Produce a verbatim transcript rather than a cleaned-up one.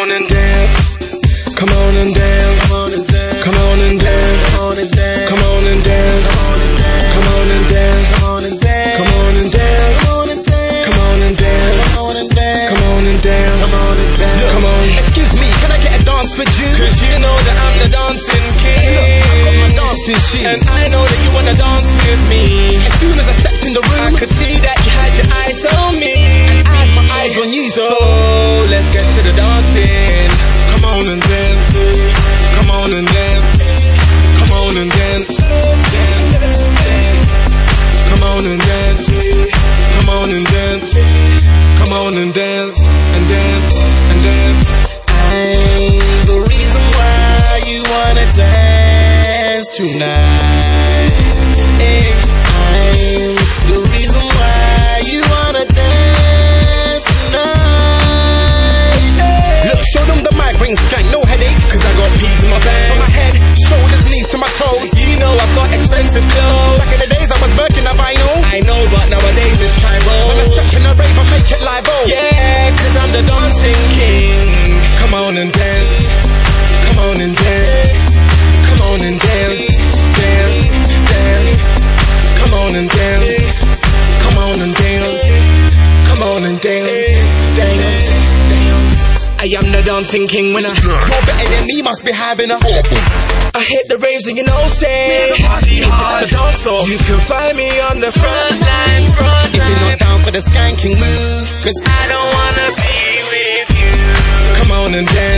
on and dance. Come on and dance. Come on and dance. Come on and dance. Come on and dance. Come on and dance. Come on and dance. Come on and dance. Come on and dance. Come on and dance. Come on and dance. Come on and dance. Come on and dance. Come on and dance. Come on. Excuse me, can I get a dance with you? Cause you know that I'm the dancing king. Look, I've got my dancing shoes, and I know that you wanna dance with me. As soon as I stepped in the room, I could see that you had your eyes on me, and I had my eyes on you. So let's get to the dancing. Come on and dance. Come on and dance. Come on and dance. Dance, dance. Come on and dance. Come on and dance. Come on and dance and dance and dance. I'm the reason why you wanna dance tonight. Hey, I'm the reason why you wanna dance tonight. Hey. Look, show them the mic, bring skank, no headache, cause I got peas in my bag. From my head, shoulders, knees to my toes. You know I've got expensive clothes. Back in the days I was working at vinyl. I know, but nowadays it's tribal. When I step in a rave, I make it live, oh. Yeah, cause I'm the dancing king. Come on and dance. Come on and dance. Come on and dance. Dance, dance. Come on and dance. Come on and dance. Come on and dance. Dance, dance. I am the dancing king when I... You're better than me, must be having a... I hit the raves and you know, say party hard. It's a dance off. You can find me on the front line, front If you're not down for the skanking move, cause I don't wanna be with you. Come on and dance.